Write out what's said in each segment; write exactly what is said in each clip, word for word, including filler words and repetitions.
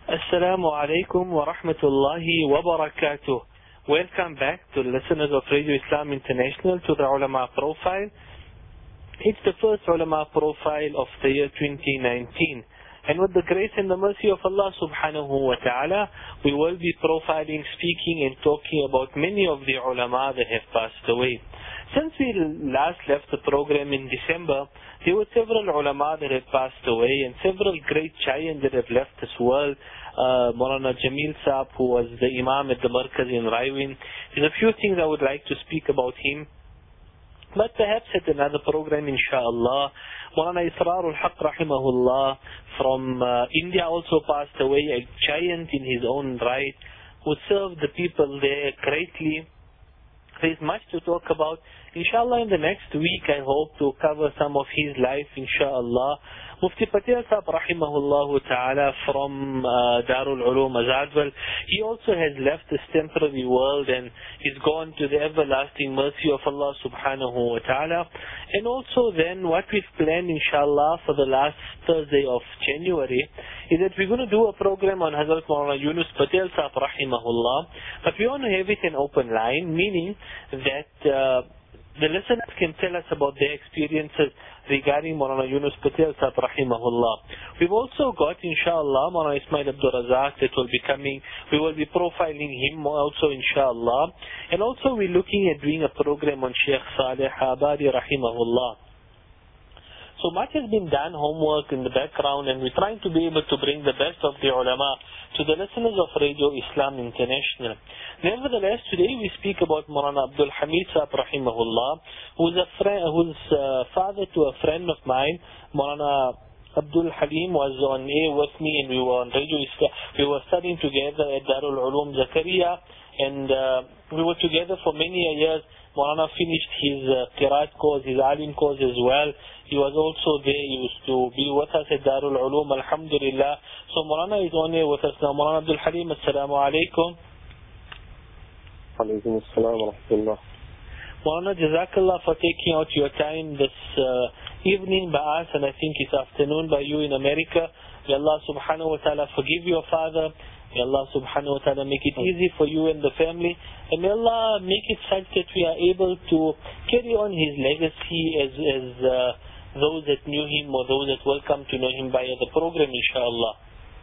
Assalamu alaikum wa rahmatullahi wa barakatuh. Welcome back to the listeners of Radio Islam International to the Ulama Profile. It's the first Ulama Profile of the year twenty nineteen. And with the grace and the mercy of Allah subhanahu wa ta'ala, we will be profiling, speaking and talking about many of the ulama that have passed away. Since we last left the program in December, there were several ulama that have passed away and several great giants that have left this world. Uh, Maulana Jamil Saab, who was the Imam at the Markaz in Raiwin. There's a few things I would like to speak about him, but perhaps at another program, inshallah. Maulana Israrul Haq rahimahullah from uh, India also passed away, a giant in his own right, who served the people there greatly. There is much to talk about. Inshallah, in the next week, I hope to cover some of his life, inshallah. Mufti Patel Saab rahimahullah ta'ala from uh, Darul Ulum Azadwal, he also has left this temporary world and is gone to the everlasting mercy of Allah subhanahu wa ta'ala. And also then what we've planned, inshallah, for the last Thursday of January is that we're going to do a program on Hazrat Maulana Yunus Patel Saab rahimahullah, but we want to have it an open line, meaning that uh, the listeners can tell us about their experiences regarding Maulana Yunus Patel Saab rahimahullah. We've also got, inshallah, Maulana Ismail Abdul Razak that will be coming. We will be profiling him also, inshallah. And also we're looking at doing a program on Sheikh Saleh Abadi rahimahullah. So much has been done, homework in the background, and we're trying to be able to bring the best of the ulama to the listeners of Radio Islam International. Nevertheless, today we speak about Maulana Abdul Hamid Saab rahimahullah, who's a friend, who's uh, father to a friend of mine. Maulana Abdul Halim was on air with me, and we were on Radio Islam. We were studying together at Darul Ulum Zakaria, and uh, we were together for many years. Maulana finished his uh, Qiraat course, his Alim course as well. He was also there. He used to be with us at Darul Ulum, alhamdulillah. So Maulana is on here with us now. Maulana Abdul Halim, assalamu alaikum. Alaikum assalam wa rahmatullah. Maulana, jazakallah for taking out your time this uh, evening by us, and I think it's afternoon by you in America. May Allah subhanahu wa ta'ala forgive your father. May Allah subhanahu wa ta'ala make it easy for you and the family. And may Allah make it such that we are able to carry on his legacy as as uh, those that knew him or those that will come to know him via the program, inshallah.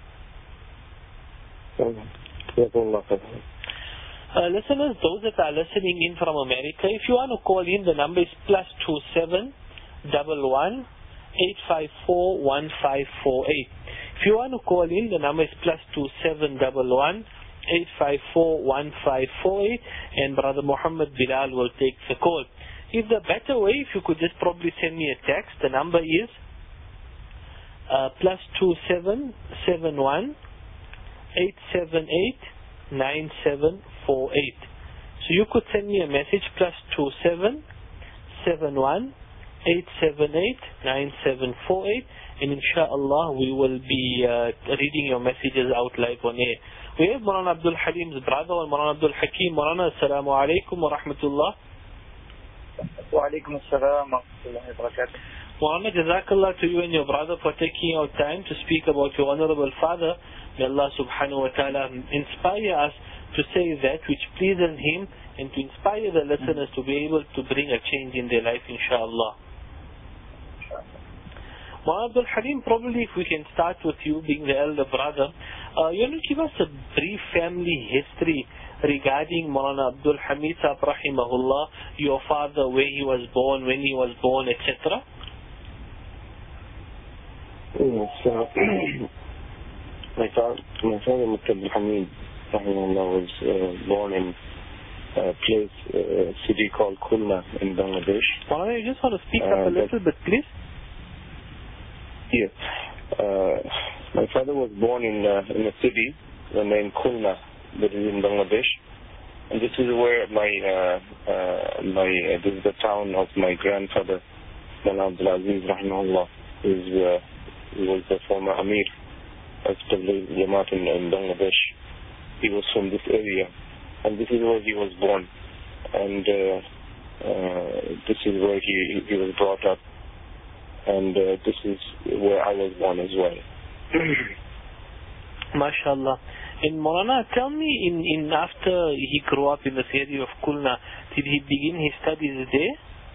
Uh, listeners, those that are listening in from America, if you want to call in, the number is plus two seven one one eight five four one five four eight. If you want to call in, the number is plus two seven one one eight five four one five four eight, and Brother Muhammad Bilal will take the call. If the better way, if you could just probably send me a text, the number is uh, plus two seven seven one eight seven eight nine seven four eight. So you could send me a message plus two seven seven one eight seven eight nine seven four eight, and inshallah we will be uh, reading your messages out live on air. We have Maulana Abdul Halim's brother, Maulana Abdul Hakim. Maulana, assalamu alaikum wa rahmatullah. Wa alaikum assalam wa rahmatullahi wa barakatuh. Maulana, jazakallah to you and your brother for taking out time to speak about your honorable father. May Allah subhanahu wa ta'ala inspire us to say that which pleases him, and to inspire the listeners to be able to bring a change in their life, inshallah. Maulana Abdul Halim, probably if we can start with you being the elder brother, uh, you want to give us a brief family history regarding Maulana Abdul Hamid Saab rahimahullah, your father, where he was born, when he was born, et cetera. Yes, uh, my father, my father, Mufti Abdul Hamid rahimahullah, was uh, born in a place, a uh, city called Khulna in Bangladesh. Maulana, you just want to speak uh, up a little bit, please. Yes. Uh, my father was born in uh, in a city named Khulna, that is in Bangladesh, and this is where my uh, uh, my uh, this is the town of my grandfather, Maulana Abdul Aziz rahimahullah, who is uh, who was the former Amir of Tabligh Jamaat in, in Bangladesh. He was from this area, and this is where he was born, and uh, uh, this is where he he was brought up. And uh, this is where I was born as well. MashaAllah. And Maulana, tell me, in, in after he grew up in this area of Khulna, did he begin his studies there?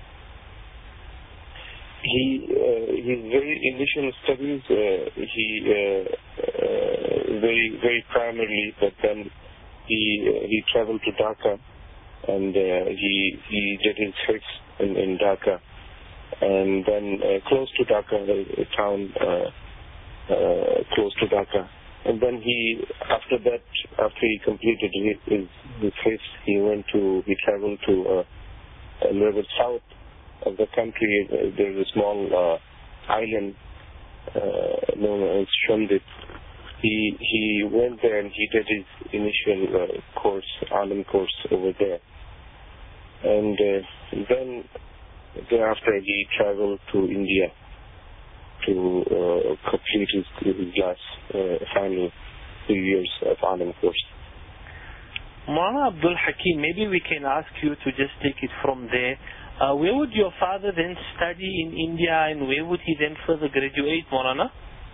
He, uh, his very initial studies, uh, he uh, uh, very, very primarily, but then he uh, he traveled to Dhaka, and uh, he he did his hifz in, in Dhaka, and then uh, close to Dhaka, a, a town uh, uh, close to Dhaka, and then he after that, after he completed his his, his hifz, he went to he traveled to uh, a little bit south of the country. There's a small uh, island uh, known as Shundit. He he went there and he did his initial uh, course, Alim course over there. And uh, then thereafter he traveled to India to uh, complete his, his last uh, final two years of Alim course. Maulana Abdul Hakim, maybe we can ask you to just take it from there. Uh, where would your father then study in India, and where would he then further graduate, Maulana?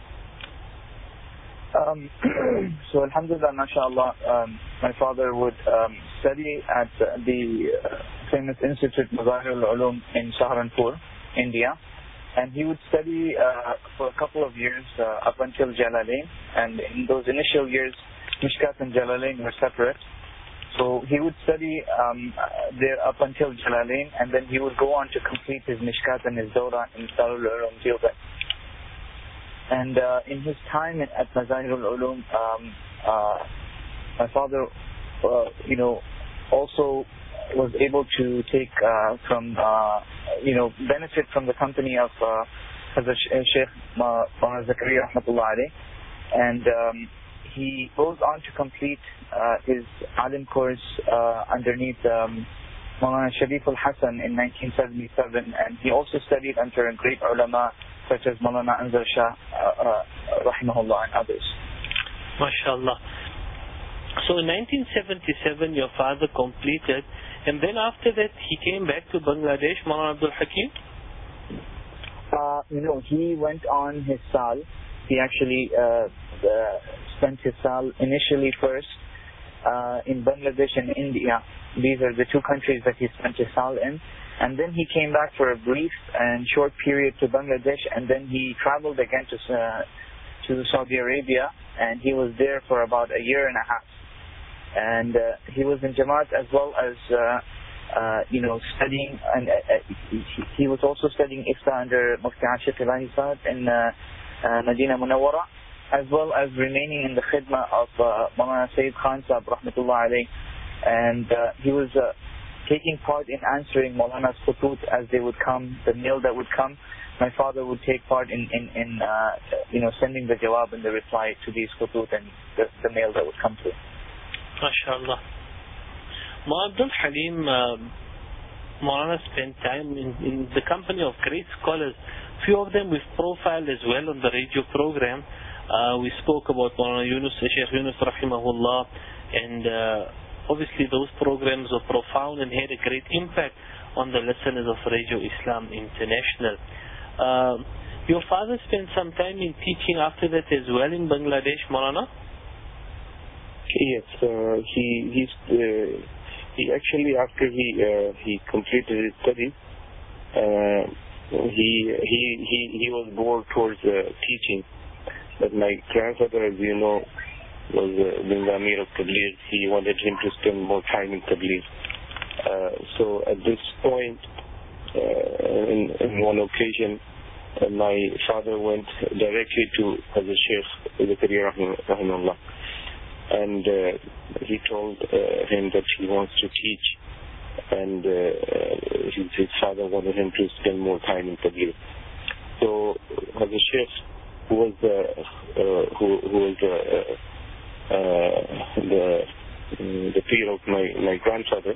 Um, so Alhamdulillah, mashallah, um, my father would um, study at uh, the uh, famous Institute Mazahir al-Ulum in Saharanpur, India, and he would study uh, for a couple of years uh, up until Jalalain, and in those initial years Mishkat and Jalalain were separate. So he would study um, there up until Jalalain, and then he would go on to complete his Mishkat and his Dawra in Darul Ulum Deoband. And uh, in his time at Mazahir al-Ulum, um, uh, my father, uh, you know, also was able to take uh, from, uh, you know, benefit from the company of uh, Hazrat Sheikh Maulana Zakaria Rahmatullah alayh. And um, he goes on to complete uh, his Alim course uh, underneath um, Maulana Sharif al-Hassan in nineteen seventy-seven, and he also studied under great ulama such as Maulana Anzar Shah, uh, uh, rahimahullah, and others. MashaAllah. So in nineteen seventy-seven your father completed, and then after that he came back to Bangladesh, Maulana Abdul Hakim? Uh, no, he went on his Sal. He actually uh, uh, spent his Sal initially first uh, in Bangladesh and India. These are the two countries that he spent his Sal in. And then he came back for a brief and short period to Bangladesh, and then he traveled again to uh, to Saudi Arabia, and he was there for about a year and a half. And uh, he was in Jamaat as well as, uh, uh, you know, studying, and uh, he, he was also studying Ifta under Mufti Ashiq Ilahi Saad in uh, uh, Medina Munawwara, as well as remaining in the khidmah of uh, Maulana Sayyid Khan Sahib Rahmatullah alayh. And uh, he was uh, taking part in answering Maulana's khutut as they would come, the mail that would come. My father would take part in, in, in uh, you know, sending the jawab and the reply to these khutut and the, the mail that would come through. MashaAllah. Maulana Abdul Halim, uh, Maulana spent time in, in the company of great scholars. Few of them we've profiled as well on the radio program. Uh, we spoke about Maulana Yunus, Sheikh Yunus Rahimahullah, and uh, obviously those programs were profound and had a great impact on the listeners of Radio Islam International. Uh, your father spent some time in teaching after that as well in Bangladesh, Maulana? Yes, uh, he he's, uh, he actually after he uh, he completed his studies, uh, he he he he was more towards uh, teaching. But my grandfather, as you know, was uh, being the Amir of Tabligh. He wanted him to spend more time in Tabligh. Uh, so at this point, uh, in, in one occasion, uh, my father went directly to Hazrat Sheikh Zakaria Rahimahullah, and uh, he told uh, him that he wants to teach, and uh, his, his father wanted him to spend more time in Tabligh. So Hazrat Sheikh, who was the uh, who, who was the uh, Uh, the um, the peer of my my grandfather.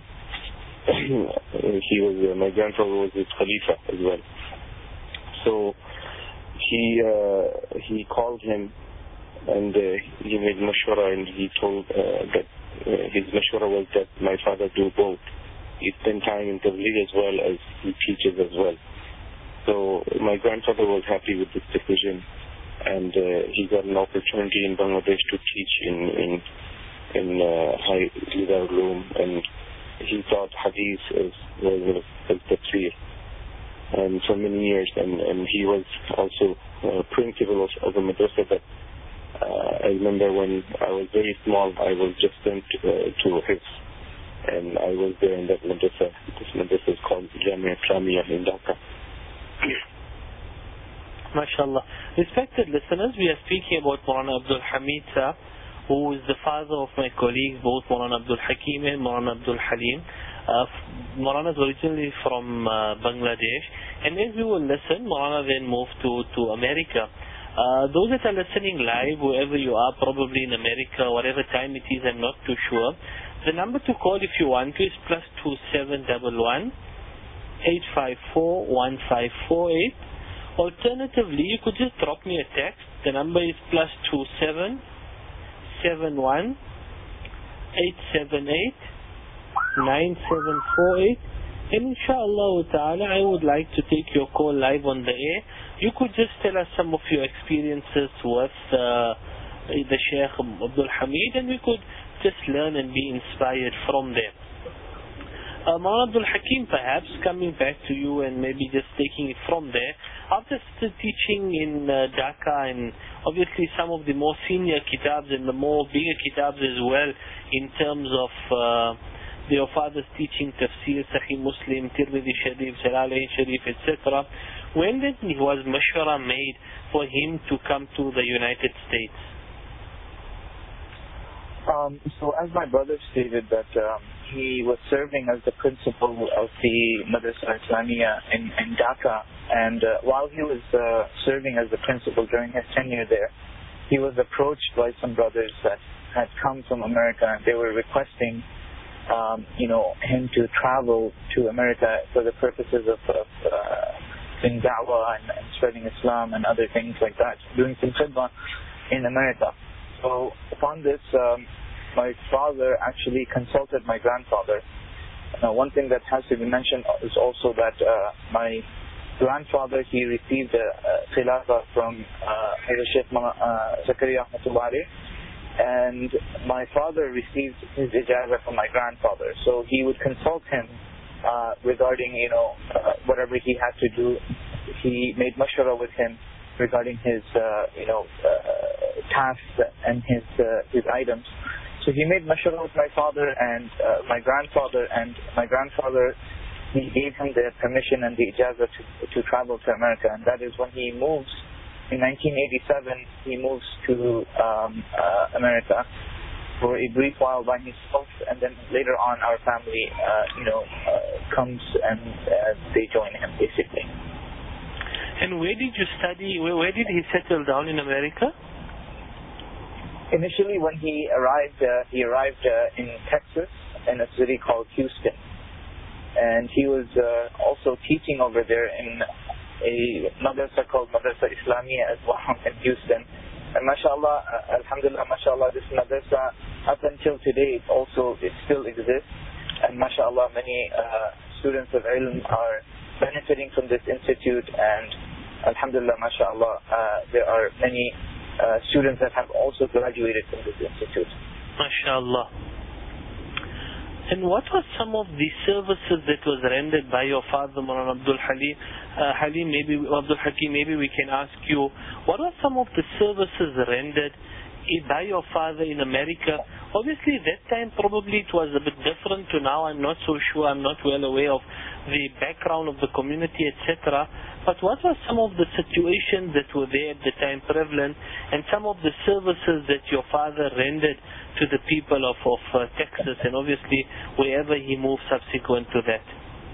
he was uh, my grandfather was his Khalifa as well. So he uh, he called him, and uh, he made mashwara, and he told uh, that uh, his mashwara was that my father do both. He spend time in Tabligh as well as he teaches as well. So my grandfather was happy with this decision, and uh, he got an opportunity in Bangladesh to teach in in in uh, high Lidar Ulum, and he thought Hadith is was as tafsir, and for many years, and, and he was also uh, principal of, of a madrasa that uh, I remember when I was very small, I was just sent uh, to his, and I was there in that madrasa. This madrasa is called Jamia Islamia in Dhaka. MashaAllah. Respected listeners, we are speaking about Maulana Abdul Hamid Sahab, who is the father of my colleagues, both Maulana Abdul Hakim and Maulana Abdul Halim. Uh, Maulana is originally from uh, Bangladesh, and as we will listen, Maulana then moved to, to America. Uh, those that are listening live, wherever you are, probably in America, whatever time it is, I'm not too sure. The number to call if you want to is plus two seven one one, eight five four, one five four eight. Alternatively, you could just drop me a text. The number is plus two seven seven one eight seven eight nine seven four eight. And inshallah ta'ala, I would like to take your call live on the air. You could just tell us some of your experiences with uh, the Sheikh Abdul Hamid, and we could just learn and be inspired from there. Uh, Maulana Abdul Hakim, perhaps coming back to you and maybe just taking it from there. After teaching in uh, Dhaka and obviously some of the more senior kitabs and the more bigger kitabs as well, in terms of uh, your father's teaching, Tafsir, Sahih Muslim, Tirmidhi Sharif, Jalalain Sharif, et cetera, when then was mashwara made for him to come to the United States? Um, so as my brother stated that um, he was serving as the principal of the Madrasa Islamia in, in Dhaka, and uh, while he was uh, serving as the principal during his tenure there, he was approached by some brothers that had come from America, and they were requesting um, you know, him to travel to America for the purposes of, of uh, in da'wah and, and spreading Islam and other things like that, doing some khidmah in America. So upon this, um, my father actually consulted my grandfather. Now, one thing that has to be mentioned is also that uh, my grandfather, he received a, a khilafah from uh, Sheikh uh, Zakaria Ahmatullahi, and my father received his ijazah from my grandfather. So he would consult him uh, regarding, you know, uh, whatever he had to do. He made mashwara with him regarding his, uh, you know, uh, tasks and his uh, his items. So he made mashwara with my father and uh, my grandfather, and my grandfather, he gave him the permission and the ijazah to, to travel to America, and that is when he moves. In nineteen eighty-seven, he moves to um, uh, America for a brief while by himself, and then later on our family, uh, you know, uh, comes and uh, they join him, basically. And where did you study, where, where did he settle down in America? Initially, when he arrived, uh, he arrived uh, in Texas, in a city called Houston. And he was uh, also teaching over there in a madrasa called Madrasa Islamia as well in Houston. And mashallah, uh, alhamdulillah, mashallah, this madrasa, up until today, it also, it still exists. And mashallah, many uh, students of ilm are benefiting from this institute, and alhamdulillah, mashallah, uh, there are many uh, students that have also graduated from this institute. MashaAllah. And what were some of the services that was rendered by your father, Maulana Abdul Halim? Uh, Halim, maybe, Abdul Hakim, maybe we can ask you, what were some of the services rendered by your father in America? Obviously, that time probably it was a bit different to now. I'm not so sure. I'm not well aware of the background of the community, et cetera. But what were some of the situations that were there at the time prevalent, and some of the services that your father rendered to the people of, of uh, Texas, and obviously wherever he moved subsequent to that?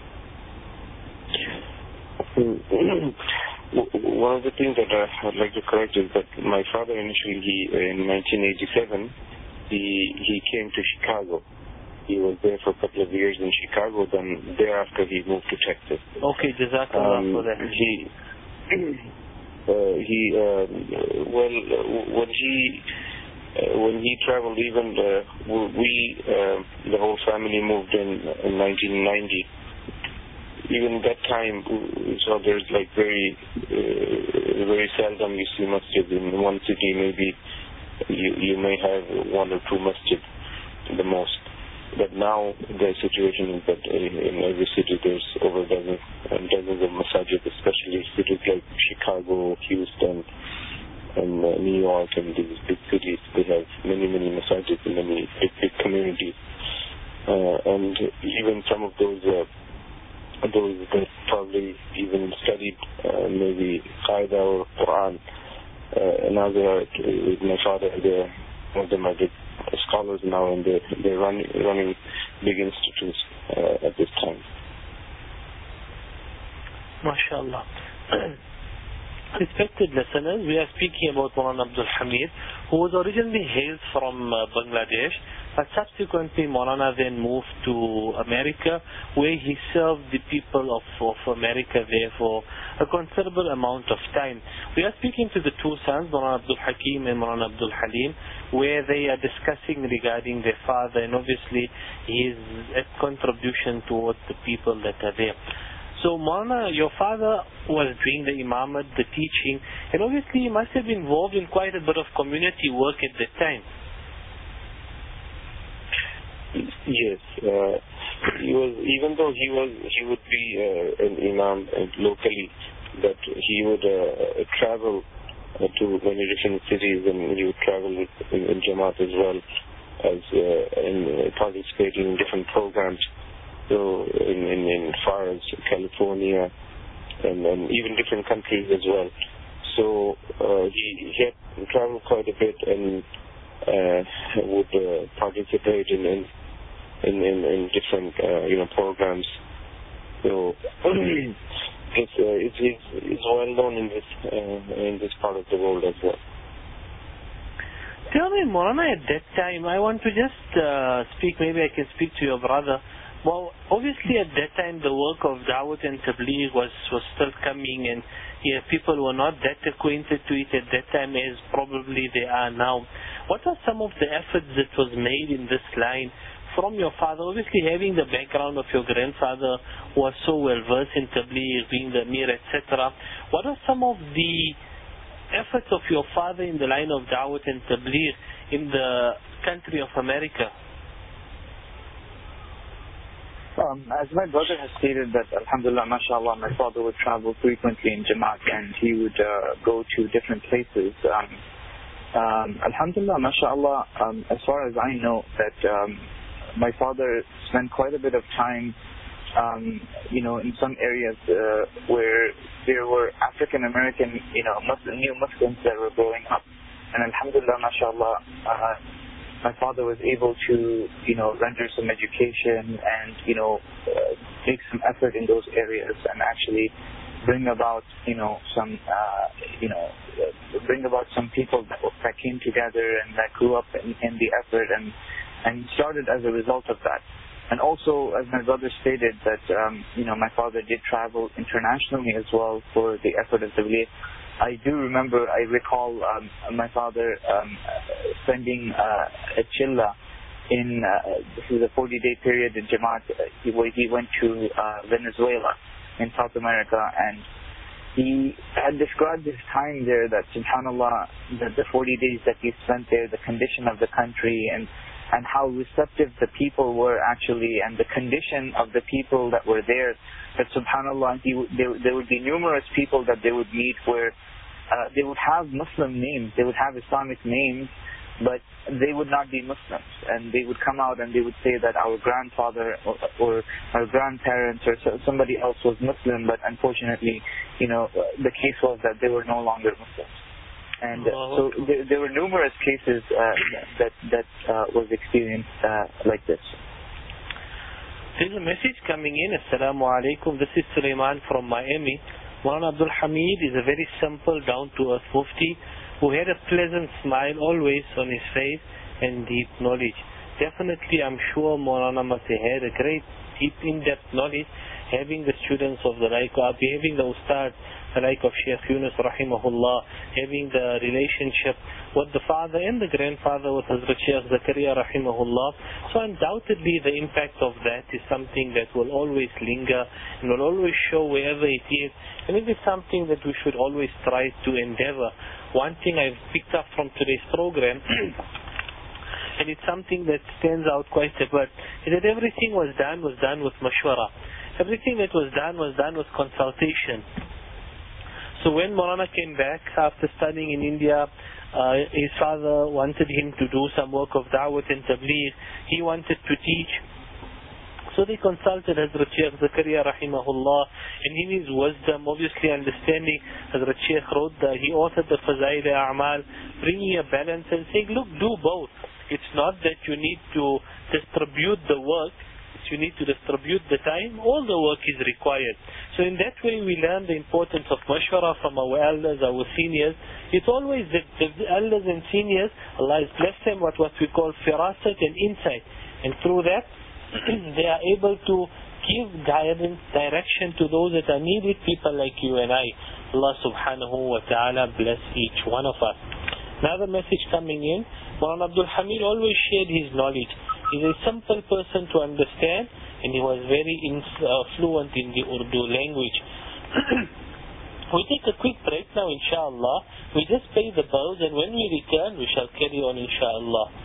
One of the things that I'd like to correct is that my father initially, he, in nineteen eighty-seven, he he came to Chicago. He was there for a couple of years in Chicago, then thereafter he moved to Texas. Okay, Jazakallah um, for that. He, uh, he uh, well, when he, uh, when he traveled, even uh, we, uh, the whole family moved in in nineteen ninety. even that time, so there's like very, uh, very seldom you see masjid. In one city, maybe you, you may have one or two masjid the most. But now the situation is that in, in every city there's over dozens and dozens of masajid, especially cities like Chicago, Houston, and uh, New York, and these big cities. They have many, many masajid in many big, big communities. Uh, and even some of those uh, those that probably even studied uh, maybe Qaeda or Quran, uh, now they are with my father. They're one of them are big scholars now, and they're, they're running, running big institutes uh, at this time. MashaAllah. Respected listeners, we are speaking about Maulana Abdul Hamid, who was originally hailed from uh, Bangladesh, but subsequently Maulana then moved to America, where he served the people of, of America there for a considerable amount of time. We are speaking to the two sons, Maulana Abdul Hakim and Maulana Abdul Halim, where they are discussing regarding their father and obviously his contribution towards the people that are there. So Maulana, your father was doing the imamate, the teaching, and obviously he must have been involved in quite a bit of community work at that time. Yes, uh, he was. Even though he was, he would be uh, an imam locally, but he would uh, travel uh, to many different cities, and he would travel in, in Jamaat as well as uh, in uh, participating in different programs. So in, in, in far as California and, and even different countries as well. So uh, he, he had traveled quite a bit and uh, would uh, participate in in, in, in, in different uh, you know programs. So it's, uh, it's it's it's well known in this uh, in this part of the world as well. Tell me, Maulana, at that time, I want to just uh, speak. Maybe I can speak to your brother. Well, obviously at that time the work of Dawat and Tabligh was, was still coming, and yeah, people were not that acquainted to it at that time as probably they are now. What are some of the efforts that was made in this line from your father? Obviously having the background of your grandfather who was so well versed in Tabligh, being the Amir, et cetera. What are some of the efforts of your father in the line of Dawat and Tabligh in the country of America? Um, as my brother has stated that, alhamdulillah, mashallah, my father would travel frequently in Jamaat and he would uh, go to different places. Um, um, alhamdulillah, mashallah, um, as far as I know, that um, my father spent quite a bit of time, um, you know, in some areas uh, where there were African American, you know, Muslim, new Muslims that were growing up. And alhamdulillah, mashallah, uh, my father was able to, you know, render some education and, you know, uh, make some effort in those areas and actually bring about, you know, some, uh, you know, uh, bring about some people that, that came together and that grew up in, in the effort and, and started as a result of that. And also, as my brother stated, that, um, you know, my father did travel internationally as well for the effort of the Tabligh. I do remember, I recall um, my father um, spending uh, a chilla in, uh, this is a forty-day period in Jamaat, he, he went to uh, Venezuela in South America, and he had described his time there, that subhanAllah, the, the forty days that he spent there, the condition of the country, and, and how receptive the people were actually, and the condition of the people that were there, that subhanAllah, he, there, there would be numerous people that they would meet where uh, they would have Muslim names, they would have Islamic names, but they would not be Muslims. And they would come out and they would say that our grandfather or, or our grandparents or somebody else was Muslim, but unfortunately, you know, the case was that they were no longer Muslims. And uh, so there, there were numerous cases uh, that that uh, was experienced uh, like this. There's a message coming in. Assalamu alaikum. This is Sulaiman from Miami. Maulana Abdul Hamid is a very simple, down-to-earth mufti who had a pleasant smile always on his face and deep knowledge. Definitely, I'm sure Maulana must have had a great, deep, in-depth knowledge, having the students of the like, having the ustad the like of Sheikh Yunus rahimahullah, having the relationship with the father and the grandfather with Hazrat Sheikh Zakaria rahimahullah. So undoubtedly the impact of that is something that will always linger and will always show wherever it is, and it is something that we should always try to endeavor. One thing I've picked up from today's program and it's something that stands out quite a bit, is that everything was done was done with mashwara. Everything that was done was done with consultation. So when Maulana came back after studying in India, uh, his father wanted him to do some work of da'wat and tabligh. He wanted to teach. So they consulted Hazrat Sheikh Zakaria rahimahullah, and in his wisdom, obviously understanding, Hazrat Sheikh wrote the, he authored the Fazail A'mal, bringing a balance and saying, look, do both. It's not that you need to distribute the work, you need to distribute the time, all the work is required. So in that way we learn the importance of mashwara from our elders, our seniors. It's always the, the elders and seniors, Allah has blessed them with what we call firasat and insight, and through that they are able to give guidance, direction to those that are needed, people like you and I. Allah subhanahu wa ta'ala bless each one of us. Another message coming in, Maulana Abdul Hamid always shared his knowledge. He's a simple person to understand, and he was very in, uh, fluent in the Urdu language. We take a quick break now, inshallah. We just pay the bills, and when we return, we shall carry on, inshallah.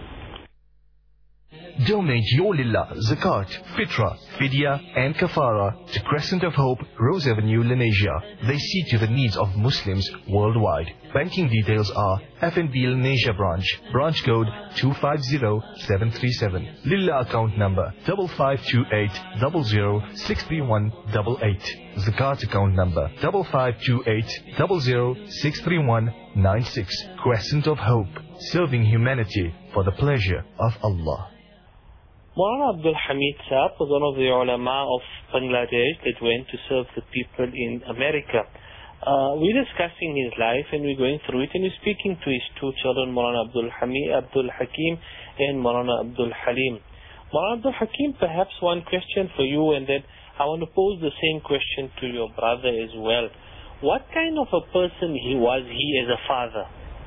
Donate your lillah, zakat, fitra, fidya and kafara to Crescent of Hope, Rose Avenue, Lenasia. They see to the needs of Muslims worldwide. Banking details are F N B Lenasia branch, branch code two five zero seven three seven. Lillah account number five five two eight zero zero six three one eight eight. Zakat account number five five two eight zero zero six three one nine six. Crescent of Hope, serving humanity for the pleasure of Allah. Maulana Abdul Hamid Saab was one of the ulama of Bangladesh that went to serve the people in America. Uh, we're discussing his life and we're going through it, and we're speaking to his two children, Maulana Abdul Hamid, Abdul Hakim and Maulana Abdul Halim. Maulana Abdul Hakim, perhaps one question for you, and then I want to pose the same question to your brother as well. What kind of a person he was he as a father?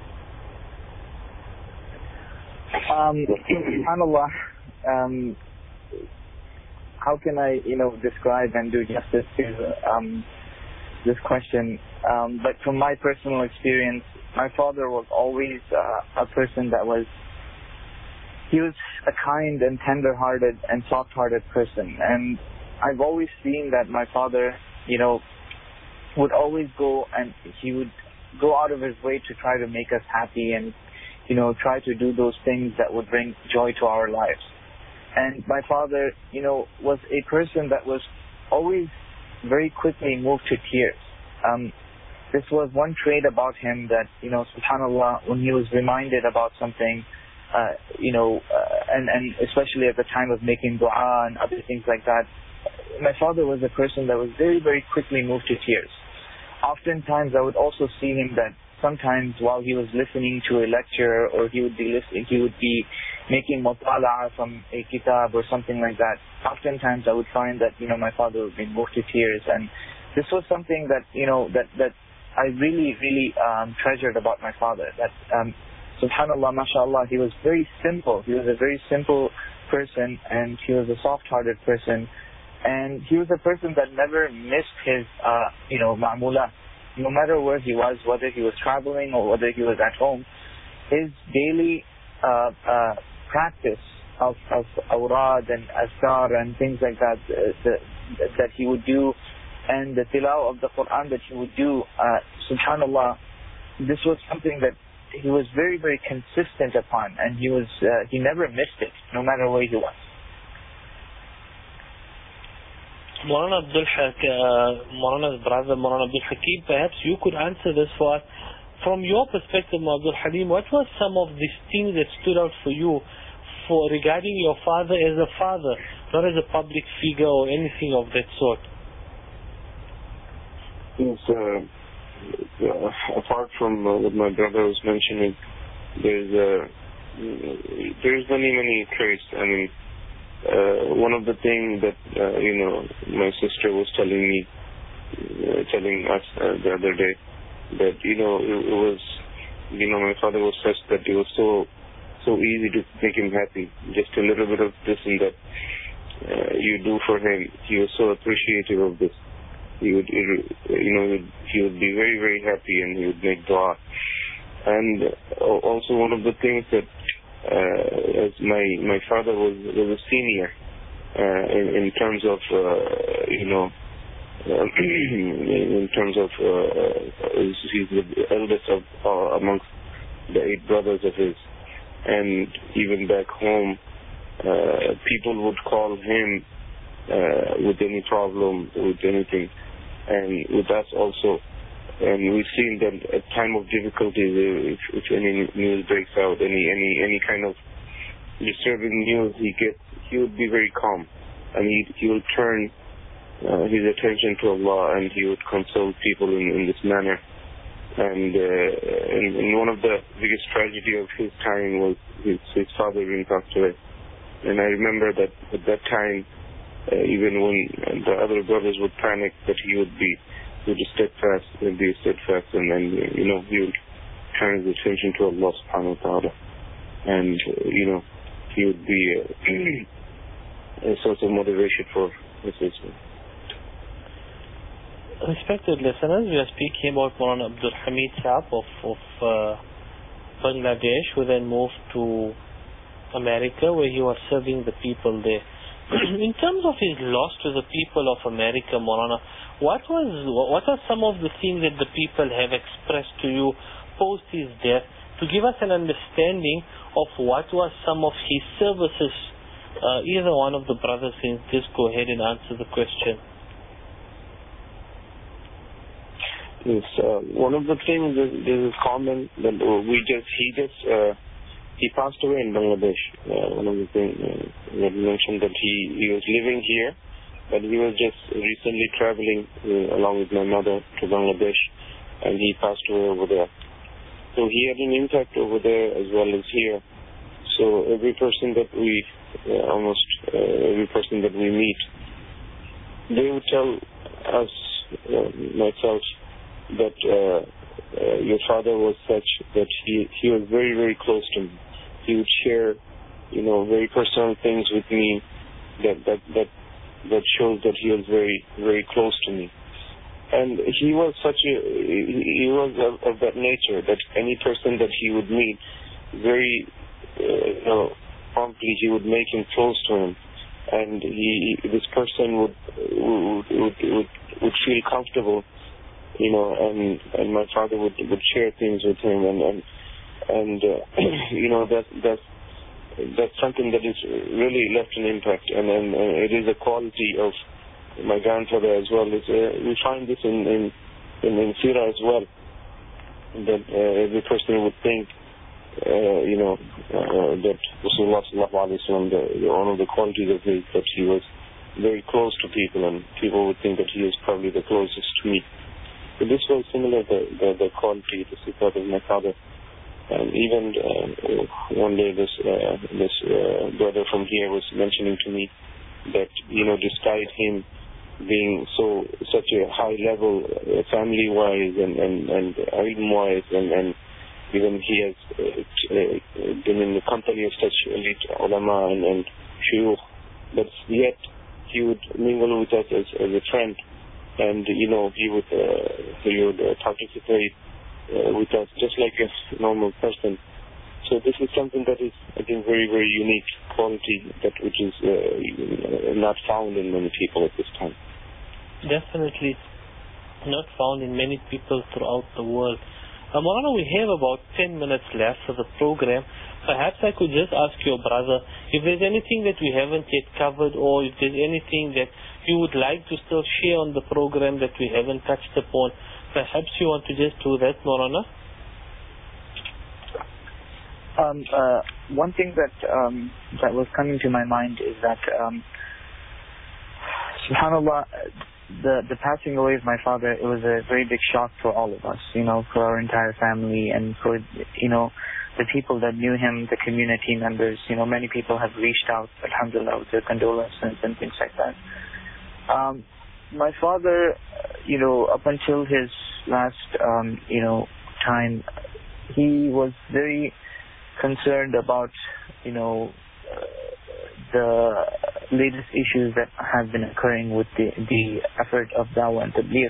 Um, subhanallah. Um, how can I, you know, describe and do justice to um, this question? Um, but from my personal experience, my father was always uh, a person that was, he was a kind and tender-hearted and soft-hearted person. And I've always seen that my father, you know, would always go and he would go out of his way to try to make us happy and, you know, try to do those things that would bring joy to our lives. And my father, you know, was a person that was always very quickly moved to tears. Um, this was one trait about him that, you know, subhanAllah, when he was reminded about something, uh, you know, uh, and, and especially at the time of making dua and other things like that, my father was a person that was very, very quickly moved to tears. Oftentimes I would also see him that sometimes while he was listening to a lecture, or he would be listening, he would be making mutala'a from a kitab or something like that. Oftentimes I would find that, you know, my father would be moved to tears, and this was something that, you know, that, that I really, really um, treasured about my father. That, um, subhanallah, mashallah, he was very simple. He was a very simple person, and he was a soft-hearted person, and he was a person that never missed his, uh, you know, ma'mula. No matter where he was, whether he was traveling or whether he was at home, his daily uh, uh, practice of, of awrad and azkar and things like that uh, the, that he would do, and the tilaw of the Quran that he would do, uh, subhanallah, this was something that he was very, very consistent upon, and he was uh, he never missed it, no matter where he was. Maulana Abdul Hakim, uh, Maulana's brother, Maulana Abdul Hakim, perhaps you could answer this for us. From your perspective, Abdul Halim, what were some of these things that stood out for you for regarding your father as a father, not as a public figure or anything of that sort? Yes, uh, uh, apart from uh, what my brother was mentioning, there's uh, there's many, many traits. I mean, Uh, one of the things that, uh, you know, my sister was telling me uh, telling us uh, the other day that, you know, it, it was, you know, my father was such that it was so, so easy to make him happy. Just a little bit of this and that uh, you do for him. He was so appreciative of this. He would, you know, he would be very, very happy, and he would make dua. And also one of the things that, uh, as my my father was was a senior uh, in, in terms of, uh, you know, uh, in terms of, uh, he's the eldest of uh, amongst the eight brothers of his, and even back home, uh, people would call him uh, with any problem, with anything. And with us also, and we've seen that at time of difficulties, if, if any news breaks out, any any any kind of disturbing news, he gets, he would be very calm, and he he will turn uh, his attention to Allah, and he would console people in, in this manner. And, uh, and and one of the biggest tragedy of his time was his, his father being passed away. And I remember that at that time, Uh, even when the other brothers would panic, that he would be, he would be steadfast, he would be steadfast, and then, you know, he would turn his attention to Allah subhanahu wa ta'ala. And, uh, you know, he would be uh, a source of motivation for his listeners. Respected listeners, we are speaking about Maulana Abdul Hamid Saab of, of uh, Bangladesh, who then moved to America, where he was serving the people there. In terms of his loss to the people of America, Maulana, what was what are some of the things that the people have expressed to you post his death, to give us an understanding of what was some of his services? Uh, either one of the brothers can just go ahead and answer the question. Yes, uh, one of the things that this is common that we just he just. Uh, He passed away in Bangladesh. Uh, one of the things uh, that you mentioned, that he, he was living here, but he was just recently traveling uh, along with my mother to Bangladesh, and he passed away over there. So he had an impact over there as well as here. So every person that we, uh, almost uh, every person that we meet, they would tell us, uh, myself, that uh, uh, your father was such that he, he was very, very close to me. He would share, you know, very personal things with me that that that that shows that he was very, very close to me. And he was such a he was of, of that nature that any person that he would meet, very, uh, you know, promptly he would make him close to him, and he this person would would would would, would feel comfortable, you know, and and my father would would share things with him, and and. And, uh, you know, that, that's, that's something that is really left an impact. And, and uh, it is a quality of my grandfather as well. It's, uh, we find this in, in, in, in Sirah as well, that uh, every person would think, uh, you know, uh, that Rasulullah sallallahu alayhi wa sallam, the, the, one of the qualities of his, that he was very close to people, and people would think that he was probably the closest to me. So this was similar, the, the, the quality, the sifat of my father. And even uh, one day this uh, this uh, brother from here was mentioning to me that, you know, despite him being so such a high level uh, family wise and and and ilm wise, and, and even he has uh, been in the company of such elite ulama and, and shuyukh, but yet he would mingle with us as, as a friend, and, you know, he would uh, he would uh, participate Uh, with us, just like a normal person. So this is something that is, I think, very, very unique quality, that which is uh, not found in many people at this time. Definitely not found in many people throughout the world. Uh, Maulana, we have about ten minutes left for the program. Perhaps I could just ask your brother if there's anything that we haven't yet covered, or if there's anything that you would like to still share on the program that we haven't touched upon. Perhaps you want to just do that, Maulana? Um, uh, one thing that um, that was coming to my mind is that, um, subhanAllah, the the passing away of my father, it was a very big shock for all of us, you know, for our entire family, and for, you know, the people that knew him, the community members. You know, many people have reached out, alhamdulillah, with their condolences and things like that. Um, my father, you know, up until his last, um, you know, time, he was very concerned about, you know, uh, the latest issues that have been occurring with the, the effort of Dawah and Tabligh.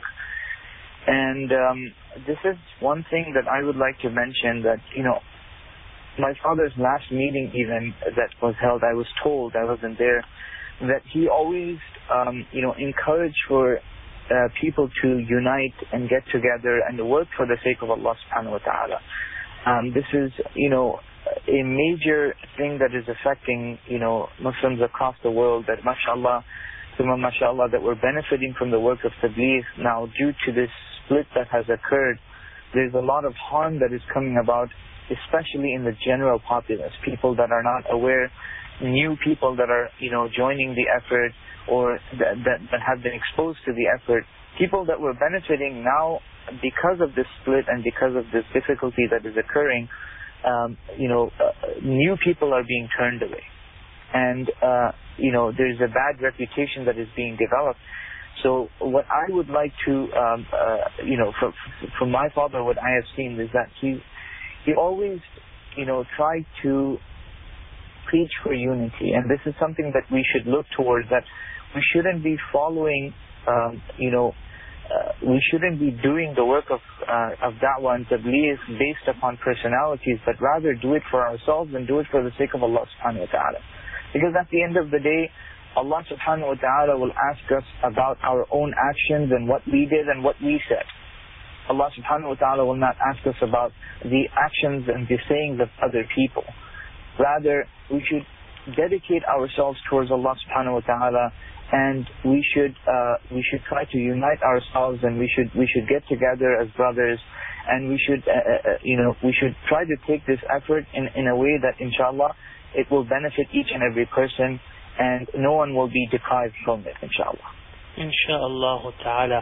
And um, this is one thing that I would like to mention, that, you know, my father's last meeting even that was held, I was told, I wasn't there, that he always, um, you know, encouraged for uh, people to unite and get together and work for the sake of Allah subhanahu wa ta'ala. Um, this is, you know, a major thing that is affecting, you know, Muslims across the world, that mashallah, Summa mashallah, that we're benefiting from the work of Tabligh. Now, due to this split that has occurred, there's a lot of harm that is coming about, especially in the general populace, people that are not aware, new people that are, you know, joining the effort, or that, that, that have been exposed to the effort, people that were benefiting now because of this split and because of this difficulty that is occurring, um, you know, uh, new people are being turned away. And, uh, you know, there's a bad reputation that is being developed. So what I would like to, um, uh, you know, from, from my father, what I have seen is that he, he always, you know, tried to preach for unity. And this is something that we should look towards, that we shouldn't be following, um, you know, uh, we shouldn't be doing the work of uh, of da'wah and tabligh based upon personalities, but rather do it for ourselves and do it for the sake of Allah subhanahu wa ta'ala. Because at the end of the day, Allah subhanahu wa ta'ala will ask us about our own actions and what we did and what we said. Allah subhanahu wa ta'ala will not ask us about the actions and the sayings of other people. Rather, we should dedicate ourselves towards Allah subhanahu wa ta'ala, and we should uh, we should try to unite ourselves, and we should we should get together as brothers, and we should uh, uh, you know we should try to take this effort in in a way that inshallah it will benefit each and every person, and no one will be deprived from it, inshallah. Inshallah ta'ala.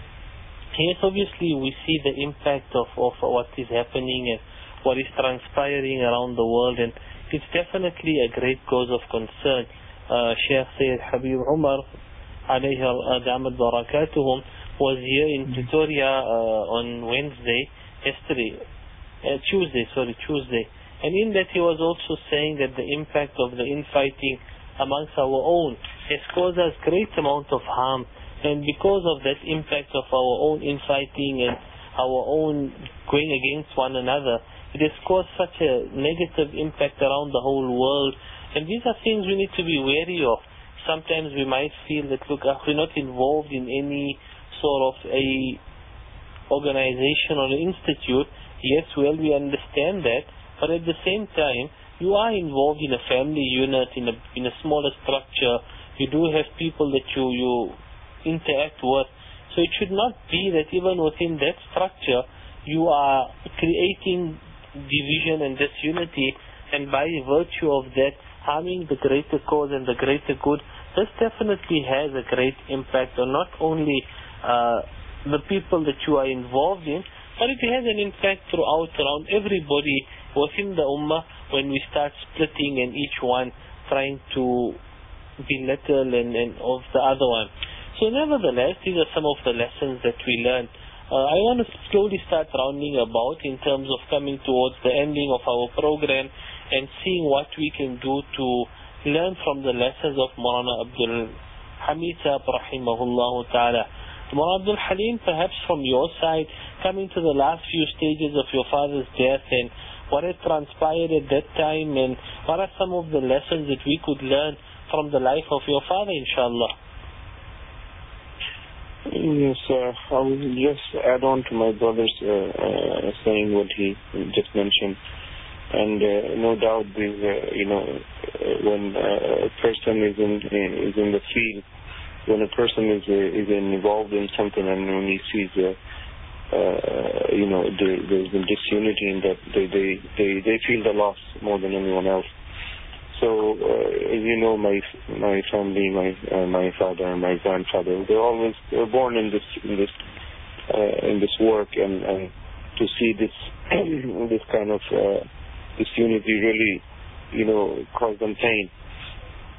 Yes, obviously we see the impact of, of what is happening and what is transpiring around the world, and it's definitely a great cause of concern. Uh, Sheikh Sayyid Habib Umar, alayhi da'amat barakatuhum, was here in Pretoria uh, on Wednesday, yesterday, uh, Tuesday, sorry, Tuesday. And in that he was also saying that the impact of the infighting amongst our own has caused us great amount of harm. And because of that impact of our own infighting and our own going against one another, it has caused such a negative impact around the whole world. And these are things we need to be wary of. Sometimes we might feel that, look, we're not involved in any sort of a organization or institute. Yes, well, we understand that. But at the same time, you are involved in a family unit, in a in a smaller structure. You do have people that you, you interact with. So it should not be that even within that structure, you are creating division and disunity, and by virtue of that, harming the greater cause and the greater good. This definitely has a great impact on not only uh, the people that you are involved in, but it has an impact throughout, around everybody within the ummah, when we start splitting and each one trying to belittle and, and of the other one. So nevertheless, these are some of the lessons that we learned. Uh, I want to slowly start rounding about in terms of coming towards the ending of our program and seeing what we can do to learn from the lessons of Maulana Abdul Hamid Sahib rahimahullah ta'ala. Maulana Abdul Halim, perhaps from your side, coming to the last few stages of your father's death and what had transpired at that time, and what are some of the lessons that we could learn from the life of your father, inshallah? Yes, uh, I will just add on to my brother's uh, uh, saying what he just mentioned. And uh, no doubt, these, uh, you know, uh, when uh, a person is in is in the field, when a person is uh, is involved in something, and when he sees, uh, uh, you know, there, there's been disunity in that, they, they they they feel the loss more than anyone else. So, uh, as you know, my my family, my uh, my father and my grandfather, they're always they were born in this in this uh, in this work, and, and to see this this kind of uh, disunity really, you know, cause them pain.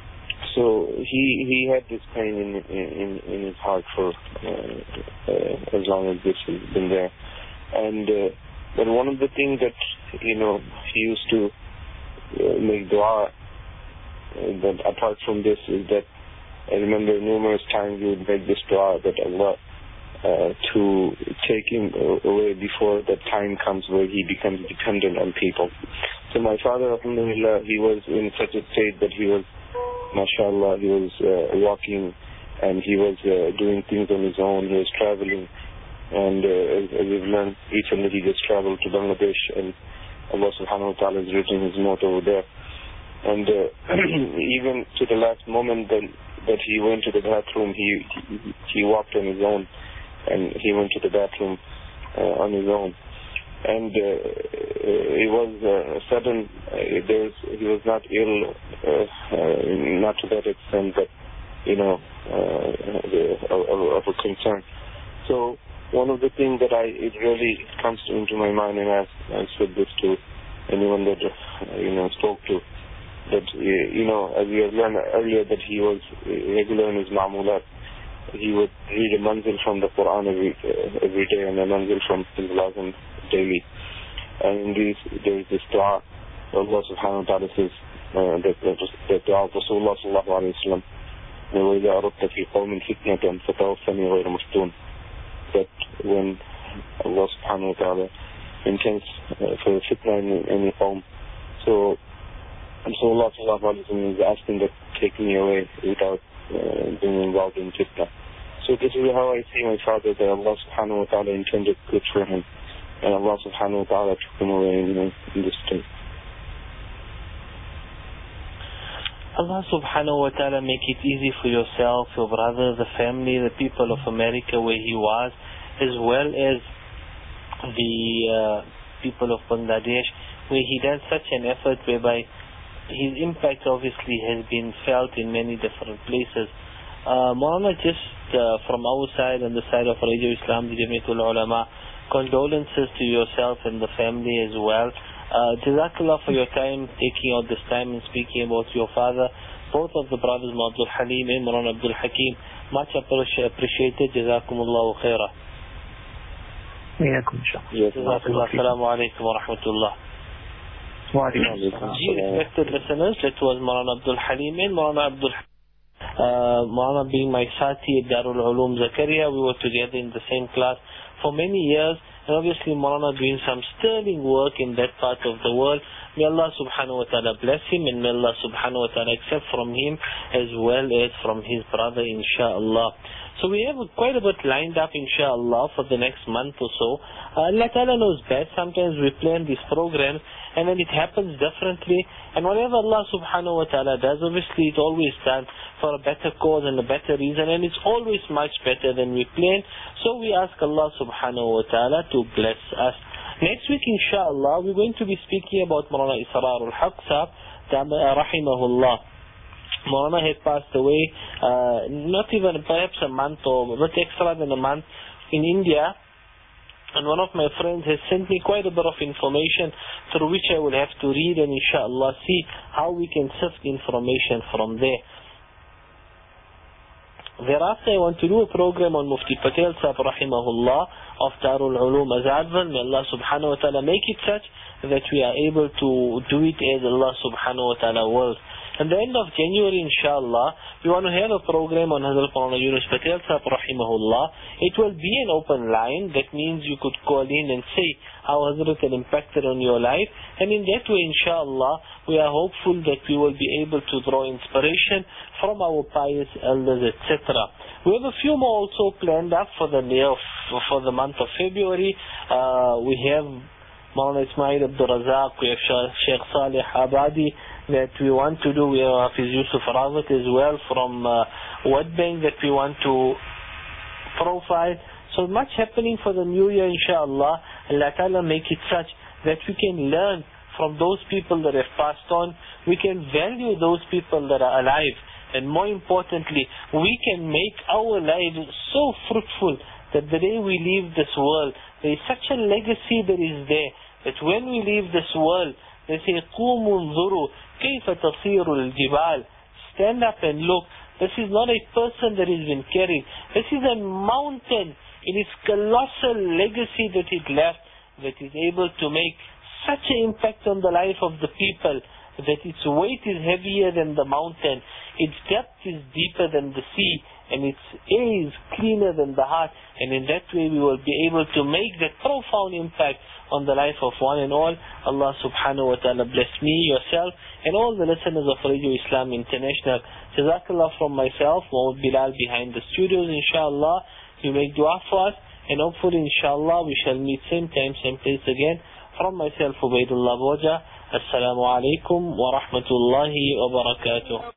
so he he had this pain in in in his heart for uh, uh, as long as this has been there. And uh, but one of the things that you know he used to uh, make dua. Uh, that apart from this is that I remember numerous times he would make this dua that Allah uh, to take him away before the time comes where he becomes dependent on people. So my father, alhamdulillah, he was in such a state that he was, mashallah, he was uh, walking and he was uh, doing things on his own. He was traveling, and uh, as, as we've learned recently, he just traveled to Bangladesh, and Allah subhanahu wa ta'ala has written his note over there. And uh, even to the last moment that, that he went to the bathroom, he, he he walked on his own, and he went to the bathroom uh, on his own. And uh, it was uh, sudden, uh, there was, he was not ill, uh, uh, not to that extent, but, you know, uh, the, of, of a concern. So one of the things that I, it really comes into my mind, and I've, I've said this to anyone that, uh, you know, spoke to, that, you know, as we have learned earlier, that he was regular in his ma'mulat. He would read a manzil from the Quran every, uh, every day, and a manzil from his lazim daily. And in these, there is this dua, Allah subhanahu wa ta'ala says, uh, that, that, that dua of Rasulullah sallallahu alayhi wa sallam, وَإِذَا أَرَدْتَ فِي قَوْمٍ فِتْنَةً فَتَوَفَّنِي غَيْرَ مَفْتُونٍ, that when Allah subhanahu wa ta'ala intends uh, for a fitna in any qawm, so Rasulullah sallallahu alayhi wa sallam is asking that take me away without uh, being involved in fitna. So this is how I see my father, that Allah subhanahu wa ta'ala intended good for him, and Allah subhanahu wa ta'ala took him away in, in this state. Allah subhanahu wa ta'ala make it easy for yourself, your brother, the family, the people of America where he was, as well as the uh, people of Bangladesh, where he does such an effort whereby his impact obviously has been felt in many different places. Uh, Maulana, just uh, from our side and the side of Radio Islam, the Jamiatul Ulama, condolences to yourself and the family as well. Uh, Jazakallah for your time, taking out this time and speaking about your father. Both of the brothers, Abdul Halim and Maulana Abdul Hakim, much appreciated. Jazakumullahu khairah. Jazakallah. Assalamu alaikum wa rahmatullah. Dear respected listeners, that was Maulana Abdul Halim and Maulana Abdul Halim. Uh, Maulana being my Sati at Darul Ulum Zakaria, we were together in the same class for many years, and obviously Maulana doing some sterling work in that part of the world. May Allah subhanahu wa ta'ala bless him, and may Allah subhanahu wa ta'ala accept from him as well as from his brother, inshaAllah. So we have quite a bit lined up, inshaAllah, for the next month or so. Uh, Allah Ta'ala knows best. Sometimes we plan these programs and then it happens differently. And whatever Allah subhanahu wa ta'ala does, obviously it's always done for a better cause and a better reason, and it's always much better than we planned. So we ask Allah subhanahu wa ta'ala to bless us. Next week, inshaAllah, we're going to be speaking about Maulana Israr al-Haq Sahab, rahimahullah. Maulana had passed away, uh, not even perhaps a month or a bit extra than a month in India. And one of my friends has sent me quite a bit of information through which I will have to read and inshallah see how we can sift information from there. Thereafter, I want to do a program on Mufti Patel Sahib rahimahullah of Darul Ulum Azadvan. May Allah subhanahu wa ta'ala make it such that we are able to do it as Allah subhanahu wa ta'ala wills. At the end of January, inshallah, we want to have a program on Hazrat Maulana Yunus Patel Sahib rahimahullah. It will be an open line. That means you could call in and say how Hazrat had impacted on your life. And in that way, inshallah, we are hopeful that we will be able to draw inspiration from our pious elders, et cetera. We have a few more also planned up for the year of, for the month of February. Uh, we have Maulana Ismail Abdul Razak, we have Sheikh Saleh Abadi that we want to do. We have Hafiz Yusuf Rawat as well from uh, World Bank that we want to profile. So much happening for the new year, inshallah. Allah Ta'ala make it such that we can learn from those people that have passed on. We can value those people that are alive. And more importantly, we can make our lives so fruitful that the day we leave this world, there is such a legacy that is there, that when we leave this world, they say, قُومُوا انظُرُوا كَيْفَ تَصِيرُ الْجِبَالِ. stand up and look. This is not a person that has been carried. This is a mountain in its colossal legacy that it left, that is able to make such an impact on the life of the people, that its weight is heavier than the mountain, its depth is deeper than the sea, and its air is cleaner than the heart. And in that way we will be able to make that profound impact on the life of one and all. Allah subhanahu wa ta'ala bless me, yourself, and all the listeners of Radio Islam International. Jazakallah from myself, Mohammed Bilal behind the studios. Inshallah, you make dua for us, and hopefully inshallah we shall meet same time, same place again. From myself, Ubaidullah Boja, Assalamu alaikum wa rahmatullahi wa barakatuh.